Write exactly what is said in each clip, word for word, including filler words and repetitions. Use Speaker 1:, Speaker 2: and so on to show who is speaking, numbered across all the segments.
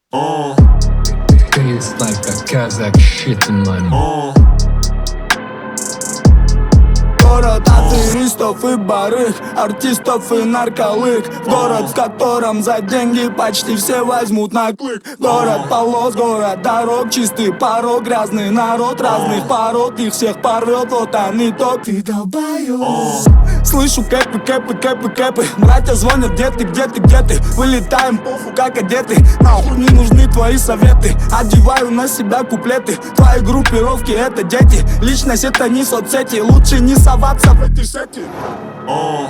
Speaker 1: Uh,
Speaker 2: It's like a Kazakh shit in my mouth.
Speaker 1: uh.
Speaker 3: Город аферистов и барыг, артистов и нарколык. Город, в котором за деньги почти все возьмут на клык. Город полос, город дорог, чистый порог, грязный народ разных пород. Их всех порвет, вот они то, ты долбоёб. Слышу кэпы, кэпы, кэпы, кэпы. Братья звонят, где ты, где ты, где ты. Вылетаем, пофу, как одеты. Нахуй не нужны твои советы. Одеваю на себя куплеты. Твои группировки это дети. Личность это не соцсети. Лучше не соваться в эти сети.
Speaker 1: Uh,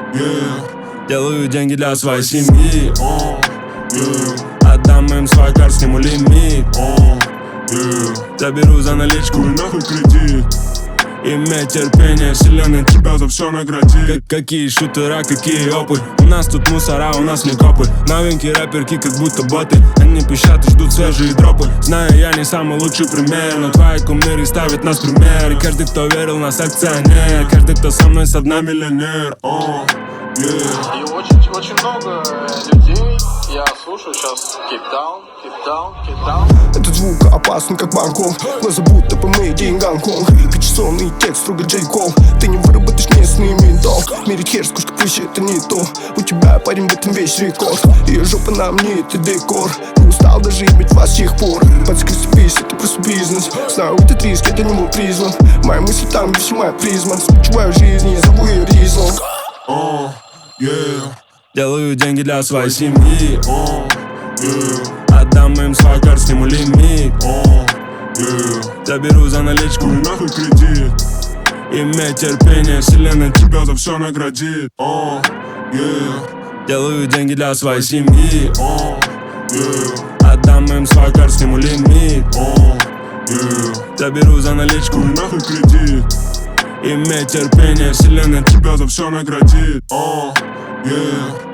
Speaker 1: yeah. Делаю деньги для своей семьи. Uh, yeah. Отдам им свой карт, сниму лимит. Uh, yeah. Заберу за наличку и нахуй кредит. Иметь терпение, вселенная тебя за все наградит. Как, какие шутера, какие опы. У нас тут мусора, у нас не копы. Новенькие рэперки, как будто боты. Они пищат и ждут свежие дропы. Знаю, я не самый лучший пример, но твои кумиры ставят нас в пример. И каждый, кто верил в нас, акционер. Каждый, кто со мной, со дна миллионер. uh, yeah.
Speaker 4: И очень, очень много людей я слушаю сейчас Keep Down, Keep Down, Keep Down.
Speaker 5: Этот звук опасен, как Бангкок. Глаза будто по моей Гонконг. Качационный текст, строго Джей Кол. Ты не выработаешь местный ментол. Мерить хер, сколько плюща, это не то. У тебя, парень, в этом весь рекорд. Ее жопа на мне, это декор. Не устал даже иметь вас с тех пор. Подскрестись, это просто бизнес. Знаю, этот риск, это не мой призван. Мои мысли там, где моя призма. Случиваю жизнь, я зову ее Ризлом.
Speaker 1: Uh, yeah. Делаю деньги для своей семьи. Uh, yeah. Отдам им свой карт, сниму лимит. Uh, yeah. Заберу за наличку и нахуй кредит. Иметь терпение, вселенная тебя за все наградит. Uh, yeah. Делаю деньги для своей семьи. Uh, yeah. Отдам им свой карт, сниму лимит. Uh, yeah. Заберу за наличку и нахуй кредит. Иметь терпение, вселенная тебя за все наградит. uh, yeah.